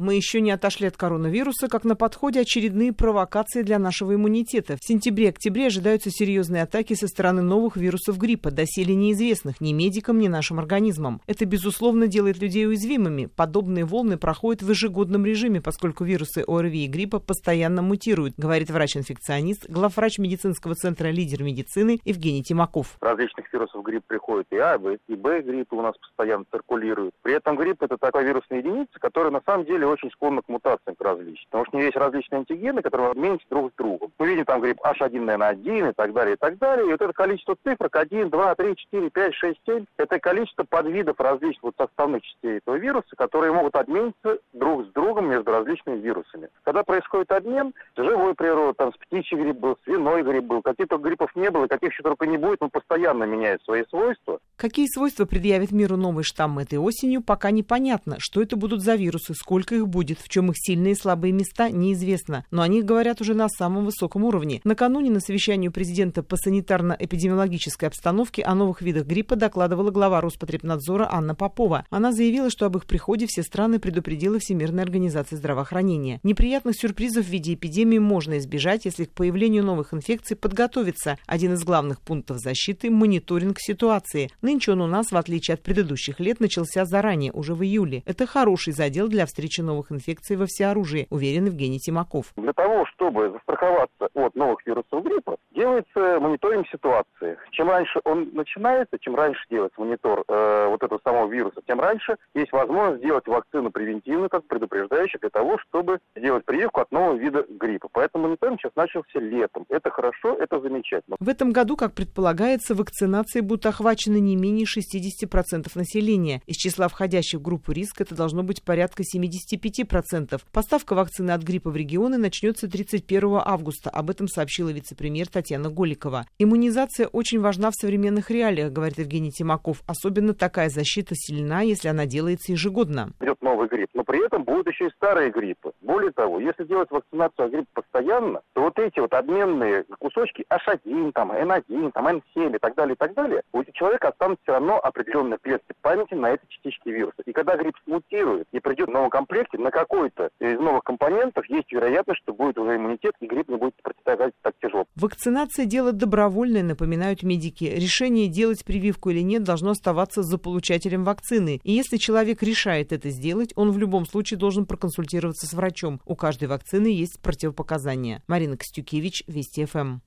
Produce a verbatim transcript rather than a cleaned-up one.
Мы еще не отошли от коронавируса, как на подходе очередные провокации для нашего иммунитета. В сентябре-октябре ожидаются серьезные атаки со стороны новых вирусов гриппа, доселе неизвестных ни медикам, ни нашим организмам. Это, безусловно, делает людей уязвимыми. Подобные волны проходят в ежегодном режиме, поскольку вирусы ОРВИ и гриппа постоянно мутируют, говорит врач-инфекционист, главврач медицинского центра «Лидер медицины» Евгений Тимаков. Различных вирусов грипп приходит и А, и Б гриппы у нас постоянно циркулируют. При этом грипп — это такая вирусная единица, которая на самом деле очень склонна к мутациям, к различным. Потому что у нее есть различные антигены, которые обменятся друг с другом. Мы видим там грипп H один N один и так далее, и так далее. И вот это количество цифрок один, два, три, четыре, пять, шесть, семь — это количество подвидов различных вот составных частей этого вируса, которые могут обмениться друг с другом между различными вирусами. Когда происходит обмен, живой природы, там с птичий грипп был, свиной грипп был, каких-то гриппов не было, каких еще только не будет, но постоянно меняют свои свойства. Какие свойства предъявит миру новый штамм этой осенью, пока непонятно. Что это будут за вирусы, сколько их будет, в чем их сильные и слабые места, неизвестно. Но о них говорят уже на самом высоком уровне. Накануне на совещании у президента по санитарно-эпидемиологической обстановке о новых видах гриппа докладывала глава Роспотребнадзора Анна Попова. Она заявила, что об их приходе все страны предупредила Всемирная организация здравоохранения. Неприятных сюрпризов в виде эпидемии можно избежать, если к появлению новых инфекций подготовиться. Один из главных пунктов защиты – мониторинг ситуации. Нынче он у нас, в отличие от предыдущих лет, начался заранее, уже в июле. Это хороший задел для встречи новых инфекций во всеоружии, уверен Евгений Тимаков. Для того, чтобы застраховаться от новых вирусов гриппа, делается мониторинг ситуации. Чем раньше он начинается, чем раньше делается монитор э, вот этого самого вируса, тем раньше есть возможность сделать вакцину превентивную, как предупреждающую, для того, чтобы сделать прививку от нового вида гриппа. Поэтому мониторинг сейчас начался летом. Это хорошо, это замечательно. В этом году, как предполагается, вакцинацией будут охвачены не менее шестьдесят процентов населения. Из числа входящих в группу риска это должно быть порядка семьдесят пять процентов. Поставка вакцины от гриппа в регионы начнется тридцать первого августа. Об этом сообщила вице-премьер Татьяна Голикова. Иммунизация очень важна в современных реалиях, говорит Евгений Тимаков. Особенно такая защита сильна, если она делается ежегодно. Идет новый грипп, но при этом будут еще и старые гриппы. Более того, если делать вакцинацию от гриппа постоянно, то вот эти вот обменные кусочки H один, там, N один, там, N семь и так далее, и так далее, у человека останутся все равно определенные клетки памяти на эти частички вируса. И когда грипп смутирует и придет в новом комплекте, на какой-то из новых компонентов есть вероятность, что будет уже иммунитет, и грипп не будет противостоять так тяжело. Вакцинация – дело добровольное, напоминают медики. Решение, делать прививку или нет, должно оставаться за получателем вакцины. И если человек решает это сделать, он в любом случае должен проконсультироваться с врачом. У каждой вакцины есть противопоказания. Марина Костюкевич, Вести ФМ.